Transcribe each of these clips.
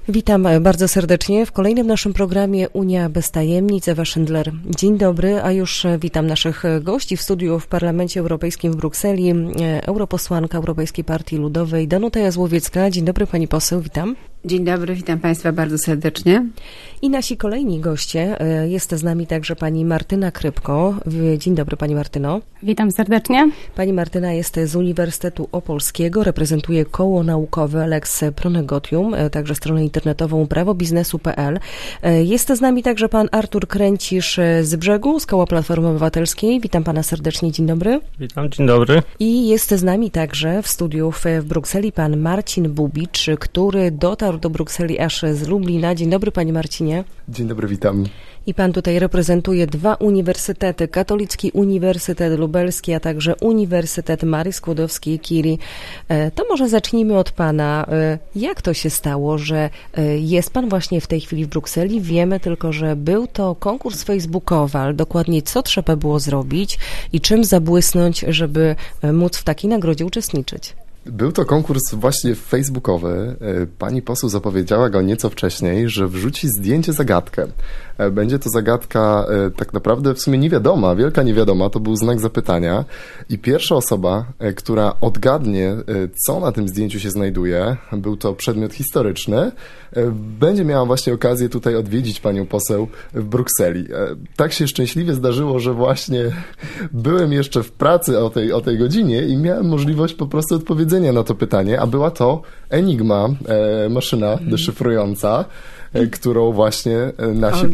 Witam bardzo serdecznie w kolejnym naszym programie Unia bez tajemnic. Ewa Schindler. Dzień dobry, a już witam naszych gości w studiu w Parlamencie Europejskim w Brukseli. Europosłanka Europejskiej Partii Ludowej Danuta Jazłowiecka. Dzień dobry pani poseł, witam. Dzień dobry, witam państwa bardzo serdecznie. I nasi kolejni goście. Jest z nami także pani Martyna Krypko. Dzień dobry pani Martyno. Witam serdecznie. Pani Martyna jest z Uniwersytetu Opolskiego, reprezentuje koło naukowe Lex Pronegotium, także stronę internetową prawobiznesu.pl. Jest z nami także pan Artur Kręcisz z Brzegu, z koła Platformy Obywatelskiej. Witam pana serdecznie, dzień dobry. Witam, dzień dobry. I jest z nami także w studiu w Brukseli pan Marcin Bubicz, który dotarł do Brukseli aż z Lublina. Dzień dobry panie Marcinie. Dzień dobry, witam. I pan tutaj reprezentuje dwa uniwersytety, Katolicki Uniwersytet Lubelski, a także Uniwersytet Marii Skłodowskiej-Curie. To może zacznijmy od pana. Jak to się stało, że jest pan właśnie w tej chwili w Brukseli? Wiemy tylko, że był to konkurs facebookowy, ale dokładnie co trzeba było zrobić i czym zabłysnąć, żeby móc w takiej nagrodzie uczestniczyć? Był to konkurs właśnie facebookowy. Pani poseł zapowiedziała go nieco wcześniej, że wrzuci zdjęcie zagadkę. Będzie to zagadka tak naprawdę w sumie niewiadoma, wielka niewiadoma, to był znak zapytania i pierwsza osoba, która odgadnie, co na tym zdjęciu się znajduje, był to przedmiot historyczny, będzie miała właśnie okazję tutaj odwiedzić panią poseł w Brukseli. Tak się szczęśliwie zdarzyło, że właśnie byłem jeszcze w pracy o tej godzinie i miałem możliwość po prostu odpowiedzenia na to pytanie, a była to Enigma, maszyna deszyfrująca, którą właśnie nasi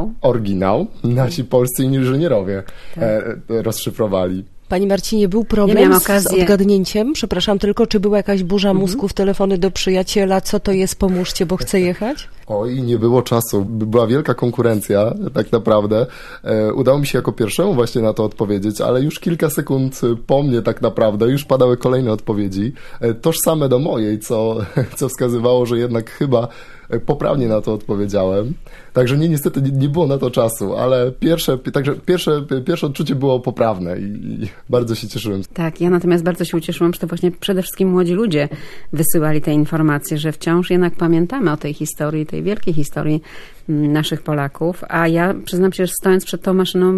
nasi polscy inżynierowie rozszyfrowali. Pani Marcinie, był problem z odgadnięciem? Przepraszam tylko, czy była jakaś burza mózgów, telefony do przyjaciela? Co to jest? Pomóżcie, bo chcę jechać? Oj, nie było czasu. Była wielka konkurencja, tak naprawdę. Udało mi się jako pierwszemu właśnie na to odpowiedzieć, ale już kilka sekund po mnie tak naprawdę już padały kolejne odpowiedzi, tożsame do mojej, co wskazywało, że jednak chyba poprawnie na to odpowiedziałem. Także niestety nie było na to czasu, ale pierwsze odczucie było poprawne i bardzo się cieszyłem. Tak, ja natomiast bardzo się ucieszyłam, że to właśnie przede wszystkim młodzi ludzie wysyłali te informacje, że wciąż jednak pamiętamy o tej historii, tej wielkiej historii naszych Polaków, a ja przyznam się, że stojąc przed tą maszyną,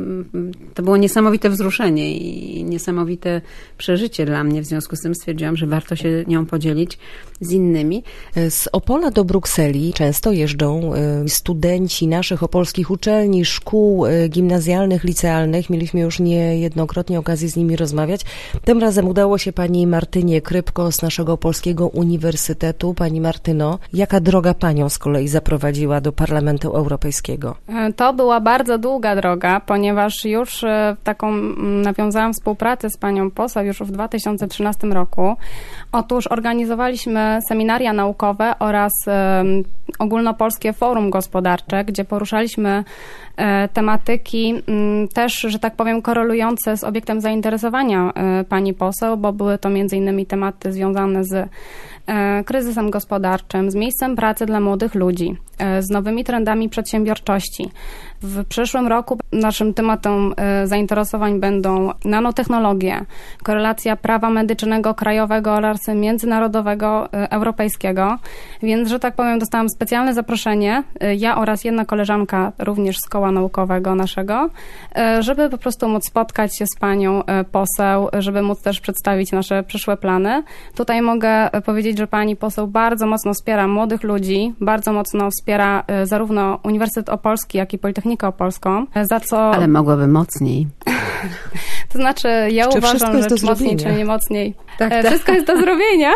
to było niesamowite wzruszenie i niesamowite przeżycie dla mnie. W związku z tym stwierdziłam, że warto się nią podzielić z innymi. Z Opola do Brukseli często jeżdżą studenci naszych opolskich uczelni, szkół gimnazjalnych, licealnych. Mieliśmy już niejednokrotnie okazję z nimi rozmawiać. Tym razem udało się pani Martynie Krypko z naszego Opolskiego Uniwersytetu. Pani Martyno, jaka droga panią z kolei zaprowadziła do Parlamentu Europejskiego? To była bardzo długa droga, ponieważ już taką nawiązałam współpracę z panią poseł już w 2013 roku. Otóż organizowaliśmy seminaria naukowe oraz ogólnopolskie forum gospodarcze, gdzie poruszaliśmy tematyki też, że tak powiem, korelujące z obiektem zainteresowania pani poseł, bo były to między innymi tematy związane z kryzysem gospodarczym, z miejscem pracy dla młodych ludzi, z nowymi trendami przedsiębiorczości. W przyszłym roku naszym tematem zainteresowań będą nanotechnologie, korelacja prawa medycznego krajowego oraz międzynarodowego, europejskiego, więc, że tak powiem, dostałam specjalne zaproszenie, ja oraz jedna koleżanka również z koła naukowego naszego, żeby po prostu móc spotkać się z panią poseł, żeby móc też przedstawić nasze przyszłe plany. Tutaj mogę powiedzieć, że pani poseł bardzo mocno wspiera młodych ludzi, bardzo mocno wspiera zarówno Uniwersytet Opolski, jak i Politechnikę Opolską, za co... Ale mogłaby mocniej. To znaczy, ja uważam, że mocniej czy nie mocniej. Tak. Wszystko jest do zrobienia.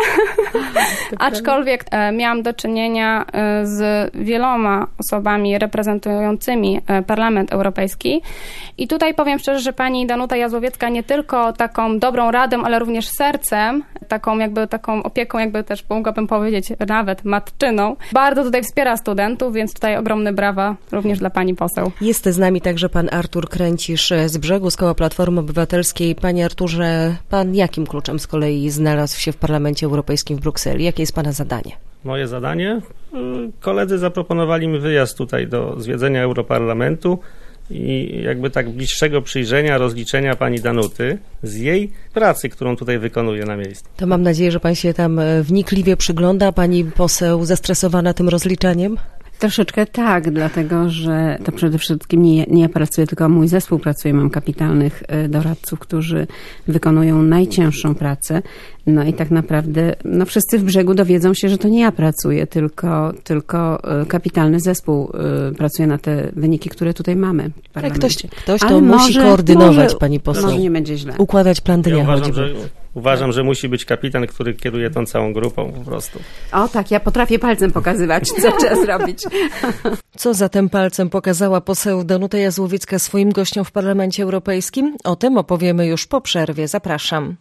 Aczkolwiek miałam do czynienia z wieloma osobami reprezentującymi Parlament Europejski. I tutaj powiem szczerze, że pani Danuta Jazłowiecka nie tylko taką dobrą radą, ale również sercem, taką opieką, jakby też mogłabym powiedzieć, nawet matczyną, bardzo tutaj wspiera studentów, więc tutaj ogromne brawa również dla pani poseł. Jest z nami także pan Artur Kręcisz z Brzegu, z koła Platformy Obywatelskiej. Panie Arturze, pan jakim kluczem z kolei znalazł się w Parlamencie Europejskim w Brukseli? Jakie jest pana zadanie? Moje zadanie? Koledzy zaproponowali mi wyjazd tutaj do zwiedzenia Europarlamentu i jakby tak bliższego przyjrzenia, rozliczenia pani Danuty z jej pracy, którą tutaj wykonuje na miejscu. To mam nadzieję, że pan się tam wnikliwie przygląda. Pani poseł zestresowana tym rozliczeniem? Troszeczkę tak, dlatego że to przede wszystkim nie ja pracuję, tylko mój zespół pracuje. Mam kapitalnych doradców, którzy wykonują najcięższą pracę. No i tak naprawdę wszyscy w Brzegu dowiedzą się, że to nie ja pracuję, tylko kapitalny zespół pracuje na te wyniki, które tutaj mamy w parlamencie. Ktoś to musi koordynować, pani poseł. Może nie będzie źle. Układać plan dnia. Uważam, że musi być kapitan, który kieruje tą całą grupą po prostu. O tak, ja potrafię palcem pokazywać, co trzeba zrobić. Co zatem palcem pokazała poseł Danuta Jazłowiecka swoim gościom w Parlamencie Europejskim? O tym opowiemy już po przerwie. Zapraszam.